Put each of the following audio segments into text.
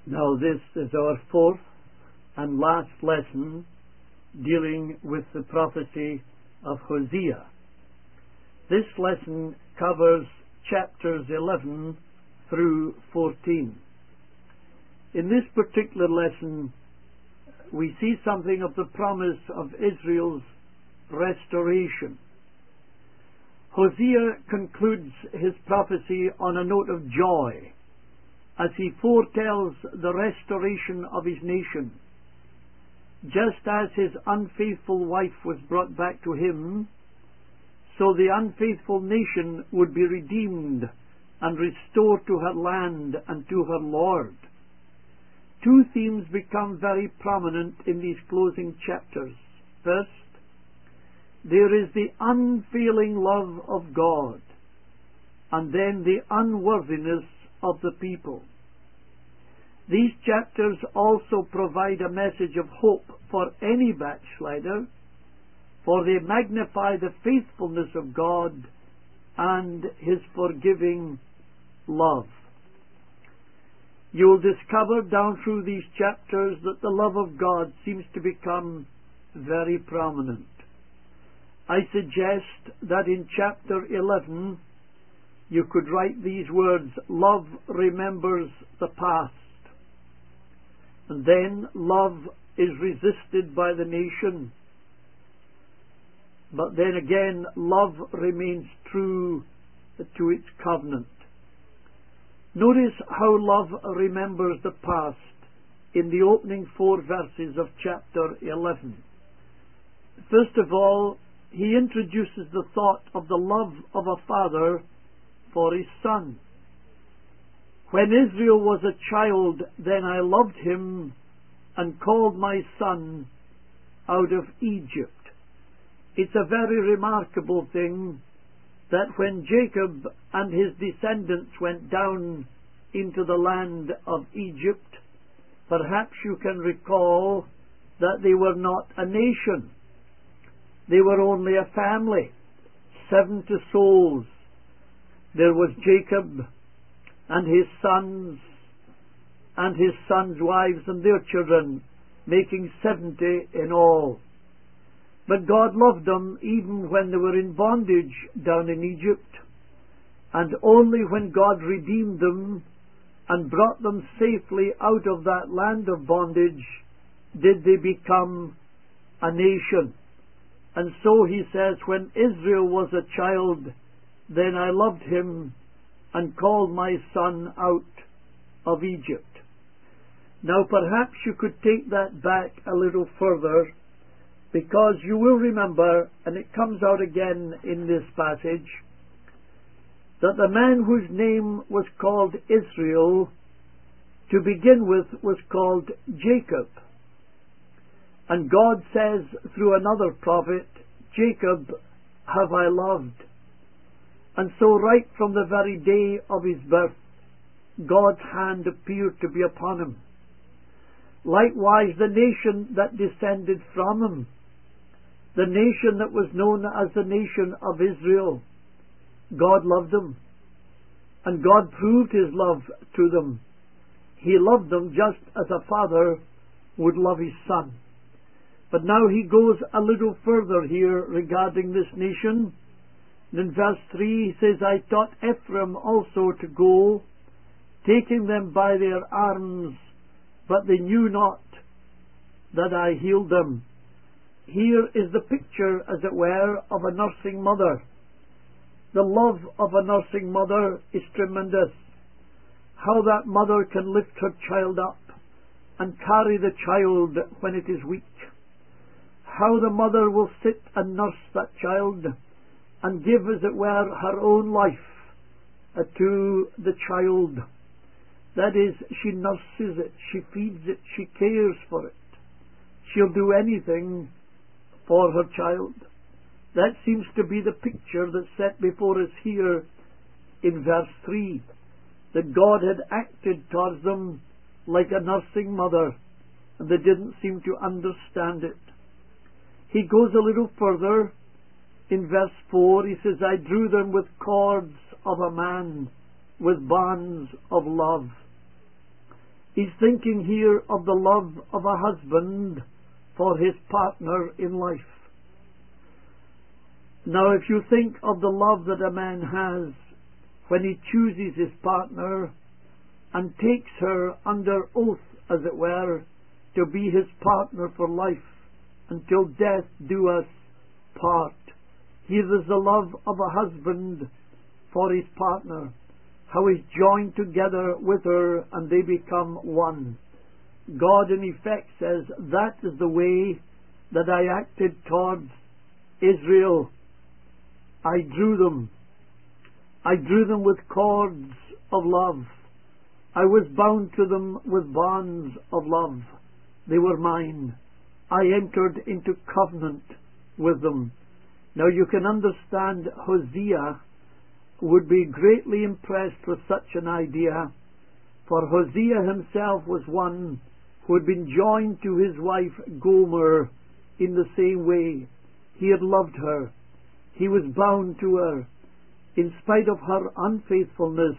Now this is our fourth and last lesson dealing with the prophecy of Hosea. This lesson covers chapters 11 through 14. In this particular lesson, we see something of the promise of Israel's restoration. Hosea concludes his prophecy on a note of joy as he foretells the restoration of his nation. Just as his unfaithful wife was brought back to him, so the unfaithful nation would be redeemed and restored to her land and to her Lord. Two themes become very prominent in these closing chapters. First, there is the unfailing love of God, and then the unworthiness of the people. These chapters also provide a message of hope for any backslider, for they magnify the faithfulness of God and His forgiving love. You will discover down through these chapters that the love of God seems to become very prominent. I suggest that in chapter 11 you could write these words: love remembers the past. And then love is resisted by the nation. But then again, love remains true to its covenant. Notice how love remembers the past in the opening 4 verses of chapter 11. First of all, he introduces the thought of the love of a father for his son. When Israel was a child, then I loved him and called my son out of Egypt. It's a very remarkable thing that when Jacob and his descendants went down into the land of Egypt, perhaps you can recall that they were not a nation. They were only a family, 70 souls. There was Jacob and his sons and his sons' wives and their children, making 70 in all. But God loved them even when they were in bondage down in Egypt, and only when God redeemed them and brought them safely out of that land of bondage did they become a nation. And so he says, when Israel was a child, then I loved him and called my son out of Egypt. Now perhaps you could take that back a little further, because you will remember, and it comes out again in this passage, that the man whose name was called Israel to begin with was called Jacob. And God says through another prophet, Jacob have I loved. And so right from the very day of his birth, God's hand appeared to be upon him. Likewise, the nation that descended from him, the nation that was known as the nation of Israel, God loved them. And God proved his love to them. He loved them just as a father would love his son. But now he goes a little further here regarding this nation. In verse 3 he says, I taught Ephraim also to go, taking them by their arms, but they knew not that I healed them. Here is the picture, as it were, of a nursing mother. The love of a nursing mother is tremendous. How that mother can lift her child up and carry the child when it is weak. How the mother will sit and nurse that child and give, as it were, her own life to the child. That is, she nurses it, she feeds it, she cares for it. She'll do anything for her child. That seems to be the picture that's set before us here in verse 3, that God had acted towards them like a nursing mother, and they didn't seem to understand it. He goes a little further. In verse 4 he says, I drew them with cords of a man, with bonds of love. He's thinking here of the love of a husband for his partner in life. Now, if you think of the love that a man has when he chooses his partner and takes her under oath, as it were, to be his partner for life, until death do us part. Here is the love of a husband for his partner, how he's joined together with her and they become one. God in effect says, that is the way that I acted towards Israel. I drew them with cords of love. I was bound to them with bonds of love. They were mine. I entered into covenant with them. Now you can understand Hosea would be greatly impressed with such an idea, for Hosea himself was one who had been joined to his wife Gomer in the same way. He had loved her. He was bound to her. In spite of her unfaithfulness,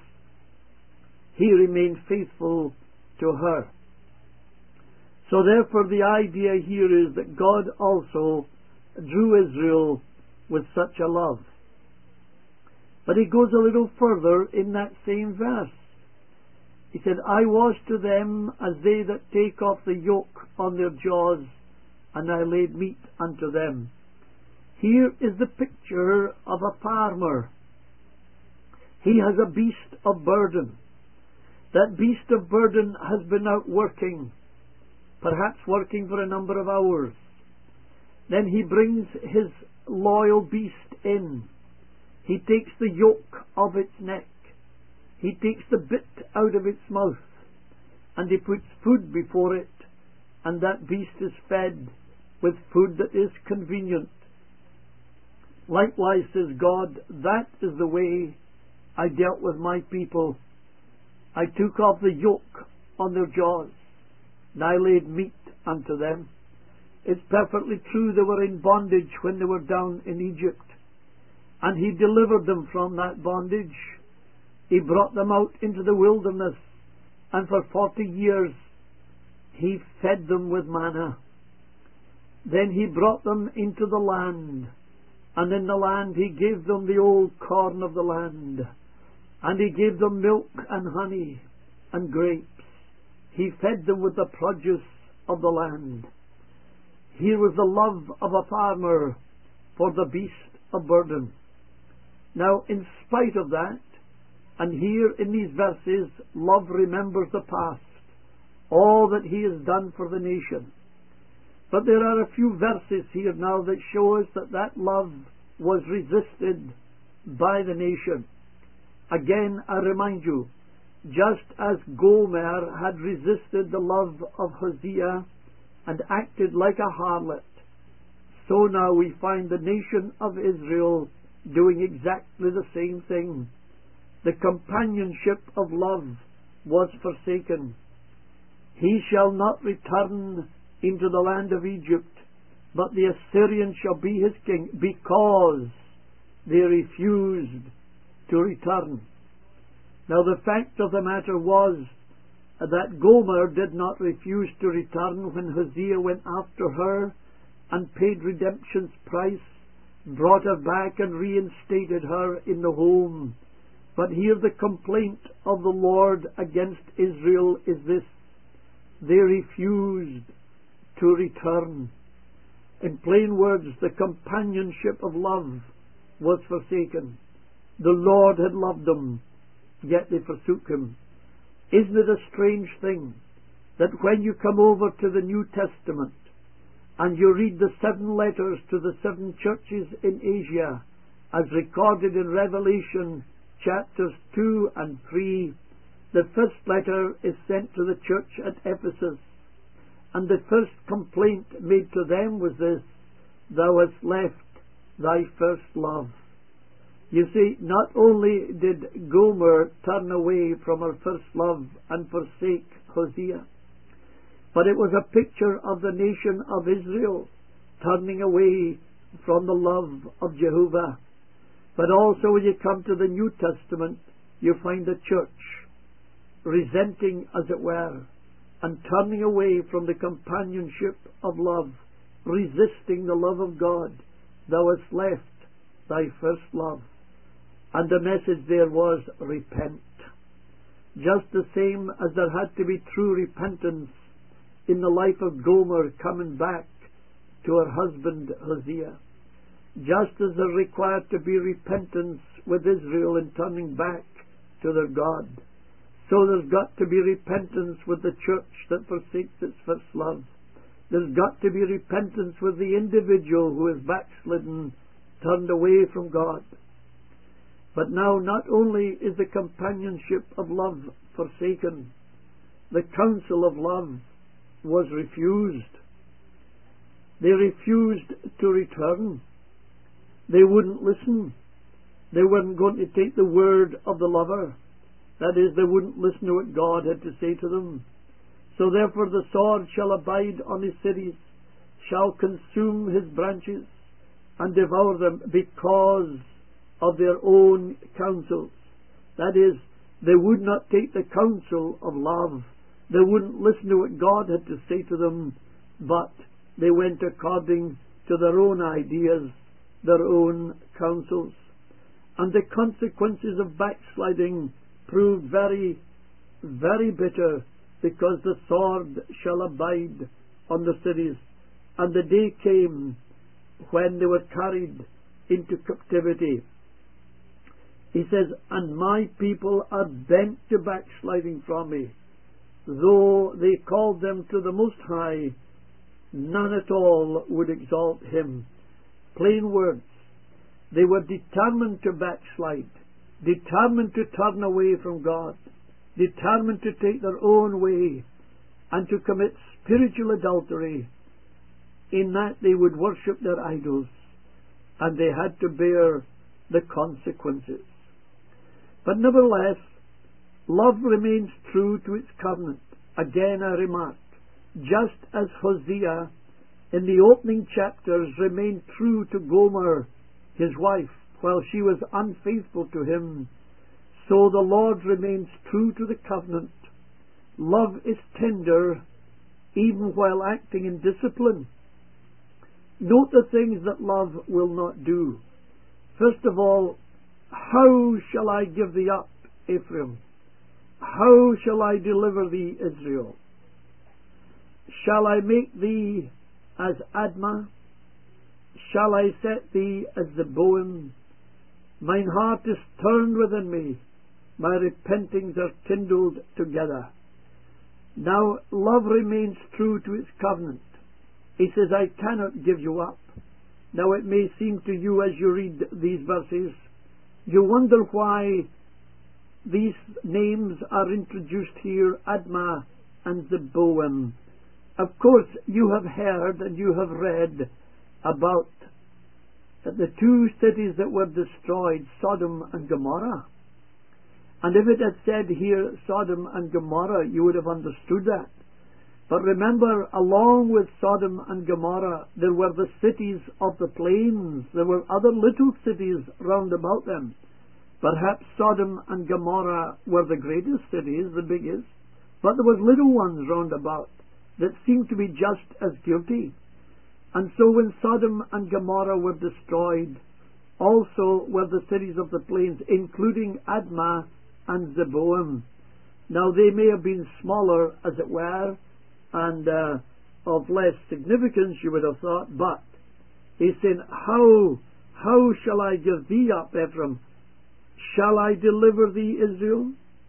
he remained faithful to her. So therefore the idea here is that God also drew Israel with such a love. But he goes a little further in that same verse. He said, I was to them as they that take off the yoke on their jaws, and I laid meat unto them. Here is the picture of a farmer. He has a beast of burden. That beast of burden has been out working, perhaps working for a number of hours. Then he brings his loyal beast in. He takes the yoke of its neck. He takes the bit out of its mouth, and he puts food before it, and that beast is fed with food that is convenient. Likewise, says God, that is the way I dealt with my people. I took off the yoke on their jaws, and I laid meat unto them. It's perfectly true they were in bondage when they were down in Egypt, and he delivered them from that bondage. He brought them out into the wilderness, and for 40 years he fed them with manna. Then he brought them into the land, and in the land he gave them the old corn of the land, and he gave them milk and honey and grapes. He fed them with the produce of the land. Here was the love of a farmer for the beast of burden. Now, in spite of that, and here in these verses, love remembers the past, all that he has done for the nation. But there are a few verses here now that show us that that love was resisted by the nation. Again, I remind you, just as Gomer had resisted the love of Hosea and acted like a harlot, so now we find the nation of Israel doing exactly the same thing. The companionship of love was forsaken. He shall not return into the land of Egypt, but the Assyrian shall be his king, because they refused to return. Now the fact of the matter was that Gomer did not refuse to return when Hosea went after her and paid redemption's price, brought her back and reinstated her in the home. But here the complaint of the Lord against Israel is this: they refused to return. In plain words, the companionship of love was forsaken. The Lord had loved them, yet they forsook him. Isn't it a strange thing that when you come over to the New Testament and you read the 7 letters to the 7 churches in Asia, as recorded in Revelation chapters 2 and 3, the first letter is sent to the church at Ephesus, and the first complaint made to them was this: thou hast left thy first love. You see, not only did Gomer turn away from her first love and forsake Hosea, but it was a picture of the nation of Israel turning away from the love of Jehovah. But also when you come to the New Testament, you find the church resenting, as it were, and turning away from the companionship of love, resisting the love of God, thou hast left thy first love. And the message there was, repent. Just the same as there had to be true repentance in the life of Gomer coming back to her husband Hosea. Just as there required to be repentance with Israel in turning back to their God, so there's got to be repentance with the church that forsakes its first love. There's got to be repentance with the individual who is backslidden, turned away from God. But now not only is the companionship of love forsaken, the counsel of love was refused. They refused to return. They wouldn't listen. They weren't going to take the word of the lover. That is, they wouldn't listen to what God had to say to them. So therefore the sword shall abide on his cities, shall consume his branches, and devour them because of their own counsels. That is, they would not take the counsel of love. They wouldn't listen to what God had to say to them, but they went according to their own ideas, their own counsels. And the consequences of backsliding proved very, very bitter, because the sword shall abide on the cities. And the day came when they were carried into captivity. He says, and my people are bent to backsliding from me. Though they called them to the Most High, none at all would exalt him. Plain words. They were determined to backslide, determined to turn away from God, determined to take their own way and to commit spiritual adultery, in that they would worship their idols, and they had to bear the consequences. But nevertheless, love remains true to its covenant. Again I remark, just as Hosea in the opening chapters remained true to Gomer, his wife, while she was unfaithful to him, so the Lord remains true to the covenant. Love is tender even while acting in discipline. Note the things that love will not do. First of all, how shall I give thee up, Ephraim? How shall I deliver thee, Israel? Shall I make thee as Admah? Shall I set thee as Zeboim? Mine heart is turned within me, my repentings are kindled together. Now love remains true to its covenant. He says, I cannot give you up. Now it may seem to you as you read these verses, you wonder why these names are introduced here, Admah and Zeboim. Of course, you have heard and you have read about the two cities that were destroyed, Sodom and Gomorrah. And if it had said here Sodom and Gomorrah, you would have understood that. But remember, along with Sodom and Gomorrah, there were the cities of the plains. There were other little cities round about them. Perhaps Sodom and Gomorrah were the greatest cities, the biggest, but there were little ones round about that seemed to be just as guilty. And so when Sodom and Gomorrah were destroyed, also were the cities of the plains, including Admah and Zeboim. Now they may have been smaller, as it were, and of less significance, you would have thought, but he's saying, how shall I give thee up, Ephraim? Shall I deliver thee, Israel?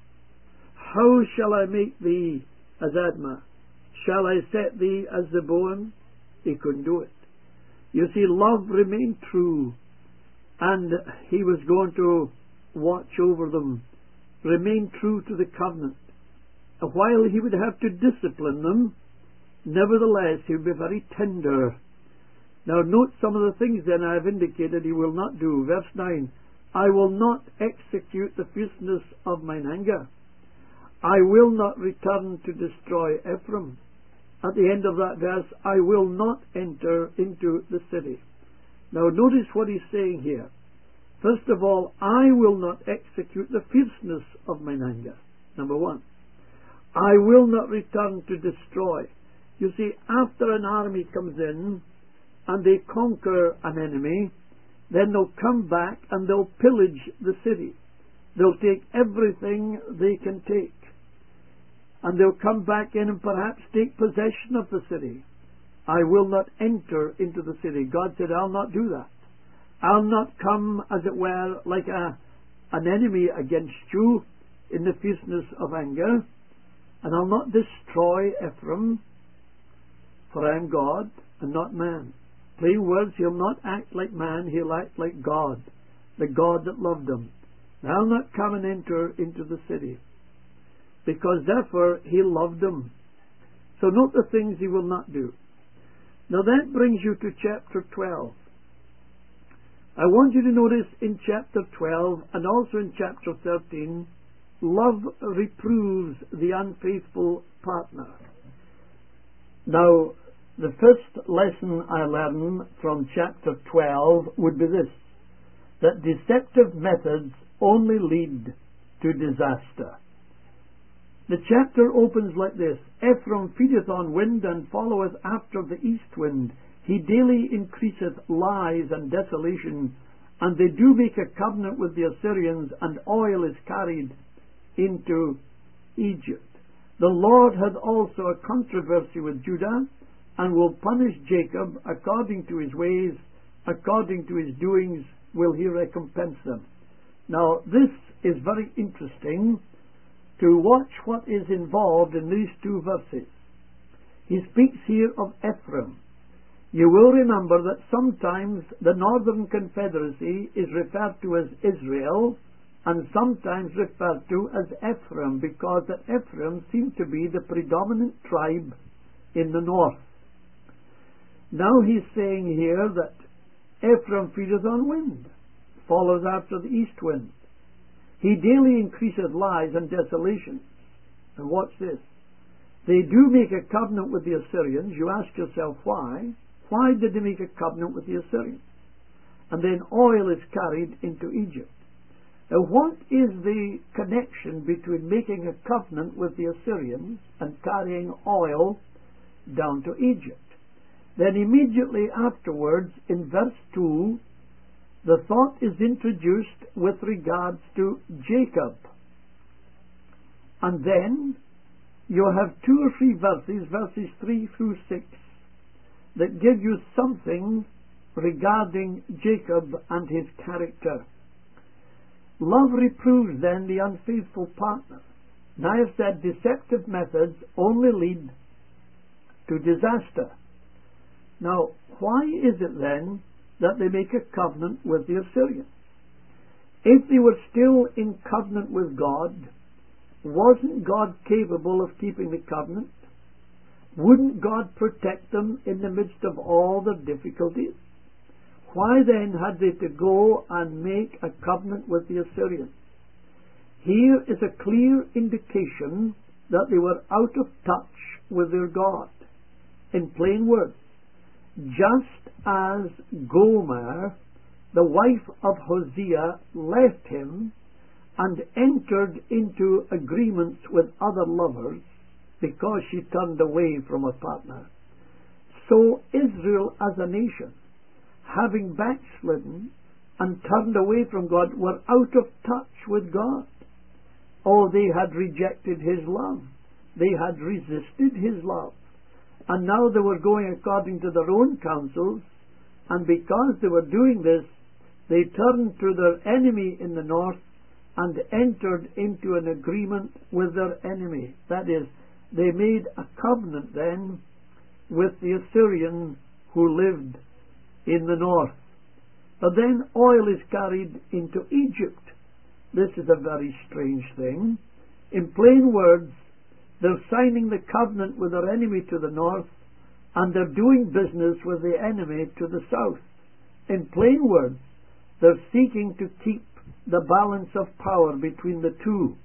How shall I make thee as Admah? Shall I set thee as Zeboim? He couldn't do it. You see, love remained true, and he was going to watch over them, remain true to the covenant. While he would have to discipline them, nevertheless he would be very tender. Now note some of the things then I have indicated he will not do. Verse 9, I will not execute the fierceness of mine anger. I will not return to destroy Ephraim. At the end of that verse, I will not enter into the city. Now notice what he's saying here. First of all, I will not execute the fierceness of mine anger. Number one. I will not return to destroy. You see, after an army comes in and they conquer an enemy, then they'll come back and they'll pillage the city. They'll take everything they can take. And they'll come back in and perhaps take possession of the city. I will not enter into the city. God said, I'll not do that. I'll not come, as it were, like an enemy against you in the fierceness of anger. And I'll not destroy Ephraim, for I am God and not man. Plain words, he'll not act like man, he'll act like God, the God that loved him. And I'll not come and enter into the city, because therefore he loved them. So note the things he will not do. Now that brings you to chapter 12. I want you to notice in chapter 12 and also in chapter 13, love reproves the unfaithful partner. Now, the first lesson I learn from chapter 12 would be this, that deceptive methods only lead to disaster. The chapter opens like this: Ephraim feedeth on wind, and followeth after the east wind. He daily increaseth lies and desolation, and they do make a covenant with the Assyrians, and oil is carried into Egypt. The Lord hath also a controversy with Judah, and will punish Jacob according to his ways, according to his doings will he recompense them. Now this is very interesting to watch what is involved in these two verses. He speaks here of Ephraim. You will remember that sometimes the Northern Confederacy is referred to as Israel and sometimes referred to as Ephraim, because that Ephraim seemed to be the predominant tribe in the north. Now he's saying here that Ephraim feedeth on wind, follows after the east wind. He daily increaseth lies and desolations. And watch this. They do make a covenant with the Assyrians. You ask yourself why. Why did they make a covenant with the Assyrians? And then oil is carried into Egypt. Now what is the connection between making a covenant with the Assyrians and carrying oil down to Egypt? Then immediately afterwards, in verse 2, the thought is introduced with regards to Jacob. And then you have 2 or 3 verses, verses 3 through 6, that give you something regarding Jacob and his character. Love reproves then the unfaithful partner. Now I have said deceptive methods only lead to disaster. Now, why is it then that they make a covenant with the Assyrians? If they were still in covenant with God, wasn't God capable of keeping the covenant? Wouldn't God protect them in the midst of all the difficulties? Why then had they to go and make a covenant with the Assyrians? Here is a clear indication that they were out of touch with their God. In plain words, just as Gomer, the wife of Hosea, left him and entered into agreements with other lovers because she turned away from a partner, so Israel as a nation, having backslidden and turned away from God, were out of touch with God. Oh, they had rejected His love. They had resisted His love. And now they were going according to their own counsels, and because they were doing this, they turned to their enemy in the north and entered into an agreement with their enemy. That is, they made a covenant then with the Assyrian who lived in the north. But then oil is carried into Egypt. This is a very strange thing. In plain words, they're signing the covenant with their enemy to the north, and they're doing business with the enemy to the south. In plain words, they're seeking to keep the balance of power between the two.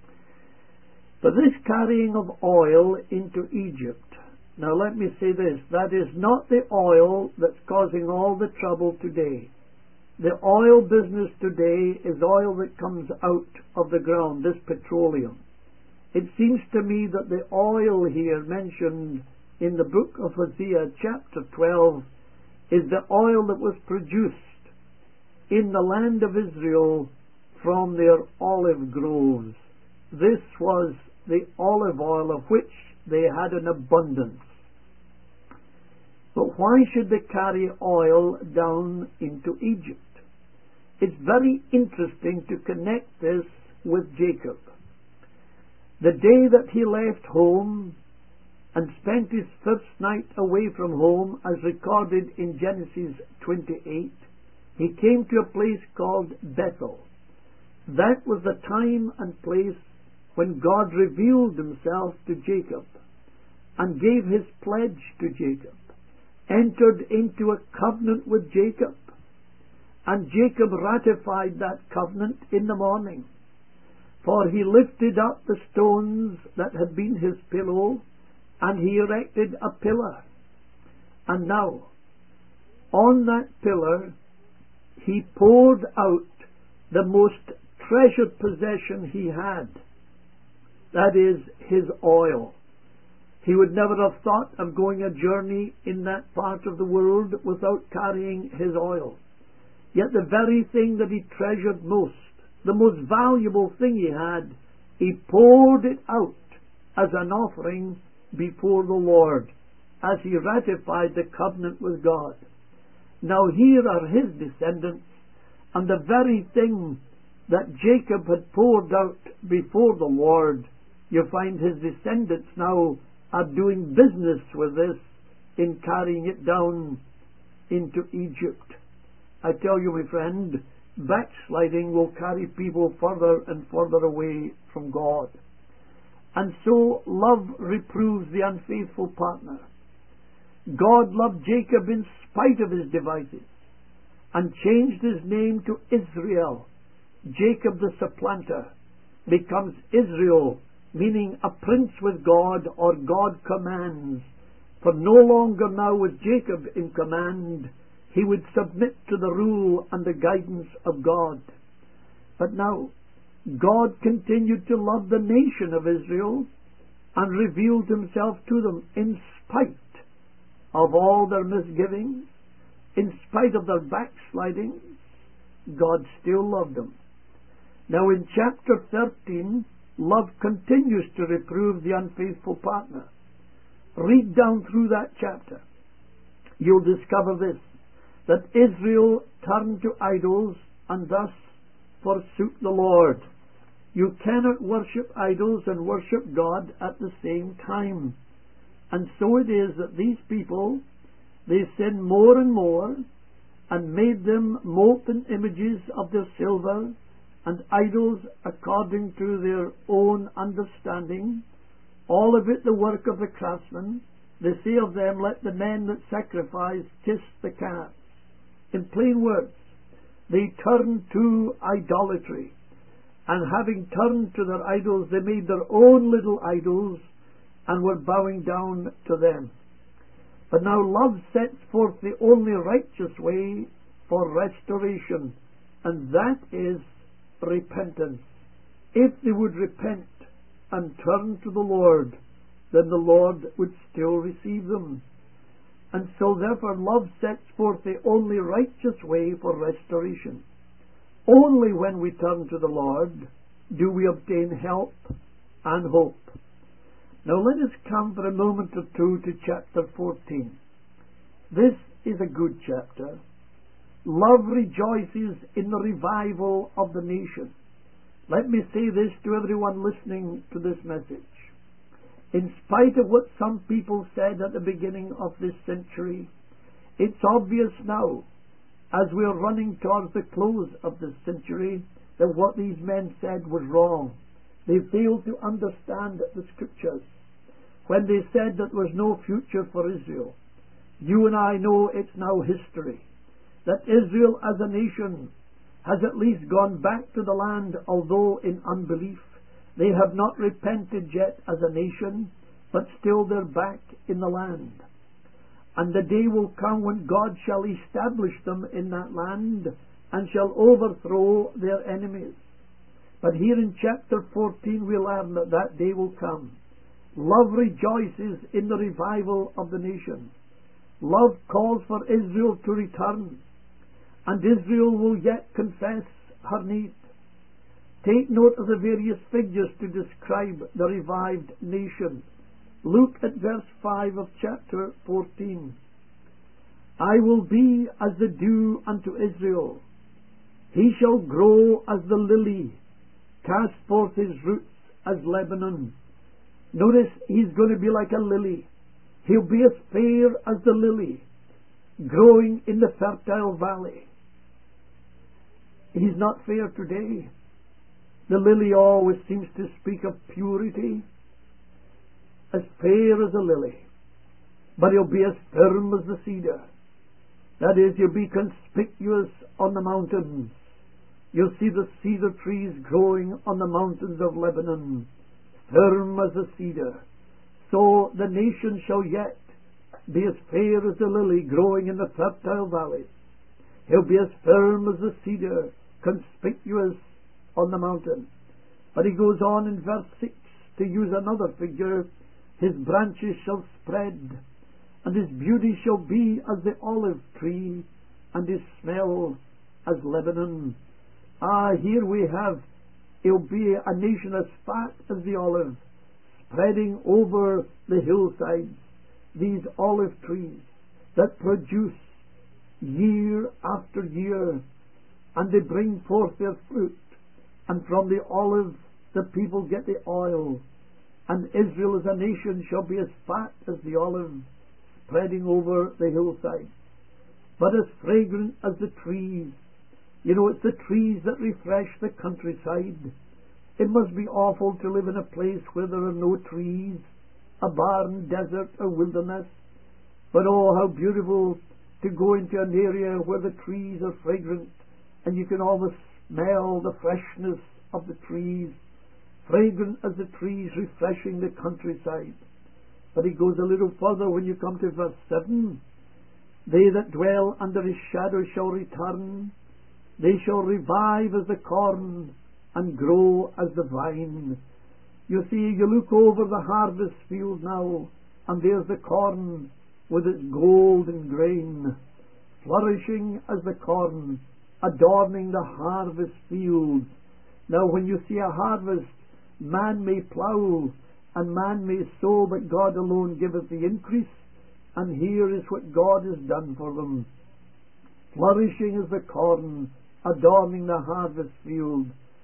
But this carrying of oil into Egypt, now let me say this, that is not the oil that's causing all the trouble today. The oil business today is oil that comes out of the ground, this petroleum. It seems to me that the oil here mentioned in the book of Hosea chapter 12 is the oil that was produced in the land of Israel from their olive groves. This was the olive oil of which they had an abundance. But why should they carry oil down into Egypt? It's very interesting to connect this with Jacob. The day that he left home and spent his first night away from home, as recorded in Genesis 28, he came to a place called Bethel. That was the time and place when God revealed himself to Jacob and gave his pledge to Jacob, entered into a covenant with Jacob, and Jacob ratified that covenant in the morning. For he lifted up the stones that had been his pillow, and he erected a pillar. And now, on that pillar, he poured out the most treasured possession he had. That is, his oil. He would never have thought of going a journey in that part of the world without carrying his oil. Yet the very thing that he treasured most, the most valuable thing he had, he poured it out as an offering before the Lord, as he ratified the covenant with God. Now here are his descendants, and the very thing that Jacob had poured out before the Lord, you find his descendants now are doing business with this in carrying it down into Egypt. I tell you, my friend, backsliding will carry people further and further away from God. And so love reproves the unfaithful partner. God loved Jacob in spite of his devices and changed his name to Israel. Jacob the supplanter becomes Israel, meaning a prince with God, or God commands. For no longer now was Jacob in command. He would submit to the rule and the guidance of God. But now, God continued to love the nation of Israel and revealed himself to them in spite of all their misgivings, in spite of their backsliding. God still loved them. Now in chapter 13, love continues to reprove the unfaithful partner. Read down through that chapter. You'll discover this, that Israel turned to idols and thus forsook the Lord. You cannot worship idols and worship God at the same time. And so it is that these people, they sinned more and more and made them molten images of their silver and idols according to their own understanding, all of it the work of the craftsman. They say of them, let the men that sacrifice kiss the calves. In plain words, they turned to idolatry, and having turned to their idols, they made their own little idols and were bowing down to them. But now love sets forth the only righteous way for restoration, and that is repentance. If they would repent and turn to the Lord, then the Lord would still receive them. And so therefore love sets forth the only righteous way for restoration. Only when we turn to the Lord do we obtain help and hope. Now let us come for a moment or two to chapter 14. This is a good chapter. Love rejoices in the revival of the nation. Let me say this to everyone listening to this message. In spite of what some people said at the beginning of this century, it's obvious now, as we are running towards the close of this century, that what these men said was wrong. They failed to understand the Scriptures when they said that there was no future for Israel. You and I know it's now history, that Israel as a nation has at least gone back to the land, although in unbelief. They have not repented yet as a nation, but still they're back in the land. And the day will come when God shall establish them in that land and shall overthrow their enemies. But here in chapter 14 we learn that that day will come. Love rejoices in the revival of the nation. Love calls for Israel to return, and Israel will yet confess her need. Take note of the various figures to describe the revived nation. Look at verse 5 of chapter 14. I will be as the dew unto Israel. He shall grow as the lily, cast forth his roots as Lebanon. Notice, he's going to be like a lily. He'll be as fair as the lily, growing in the fertile valley. He's not fair today. The lily always seems to speak of purity, as fair as a lily. But he'll be as firm as the cedar. That is, he'll be conspicuous on the mountains. You'll see the cedar trees growing on the mountains of Lebanon, firm as a cedar. So the nation shall yet be as fair as the lily growing in the fertile valleys. He'll be as firm as the cedar, conspicuous on the mountain. But he goes on in verse 6 to use another figure. His branches shall spread, and his beauty shall be as the olive tree, and his smell as Lebanon. Here we have, he'll be a nation as fat as the olive, spreading over the hillsides, these olive trees that produce year after year, and they bring forth their fruit, and from the olive the people get the oil, and Israel as a nation shall be as fat as the olive, spreading over the hillsides, but as fragrant as the trees. You know, it's the trees that refresh the countryside. It must be awful to live in a place where there are no trees, a barren desert or wilderness. But oh, how beautiful to go into an area where the trees are fragrant, and you can almost smell the freshness of the trees, fragrant as the trees, refreshing the countryside. But he goes a little further when you come to verse 7. They that dwell under his shadow shall return. They shall revive as the corn, and grow as the vine. You see, you look over the harvest field now, and there's the corn with its golden grain, flourishing as the corn, adorning the harvest fields. Now when you see a harvest, man may plough, and man may sow, but God alone giveth the increase, and here is what God has done for them. Flourishing as the corn, adorning the harvest field,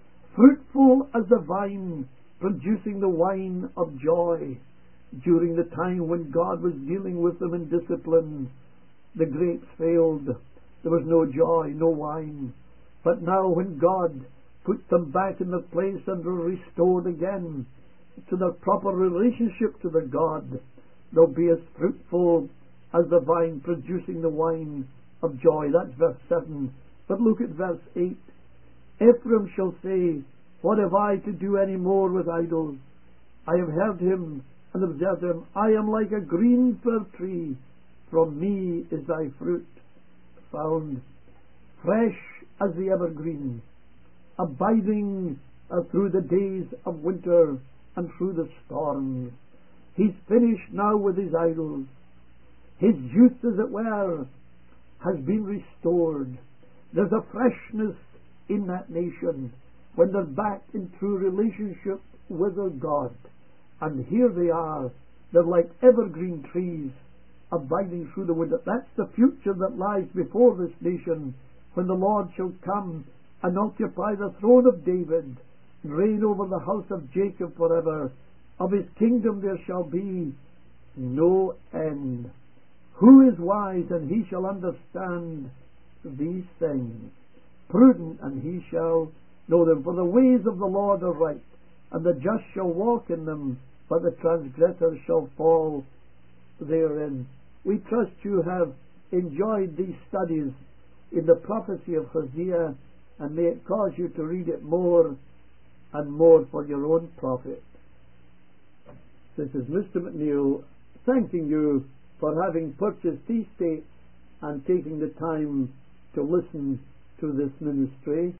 fruitful as the vine, producing the wine of joy. During the time when God was dealing with them in discipline, the grapes failed. There was no joy, no wine. But now when God put them back in their place and were restored again to their proper relationship to their God, they'll be as fruitful as the vine, producing the wine of joy. That's verse 7. But look at verse 8. Ephraim shall say, what have I to do any more with idols? I have heard him and observed him. I am like a green fir tree. From me is thy fruit found. Fresh as the evergreen, abiding through the days of winter and through the storms. He's finished now with his idols. His youth, as it were, has been restored. There's a freshness in that nation when they're back in true relationship with their God. And here they are. They're like evergreen trees abiding through the winter. That's the future that lies before this nation, when the Lord shall come and occupy the throne of David and reign over the house of Jacob forever. Of his kingdom there shall be no end. Who is wise, and he shall understand these things? Prudent, and he shall know them. For the ways of the Lord are right, and the just shall walk in them, but the transgressor shall fall therein. We trust you have enjoyed these studies in the prophecy of Hosea, and may it cause you to read it more and more for your own profit. This is Mr. McNeil thanking you for having purchased these tapes and taking the time to listen to this ministry.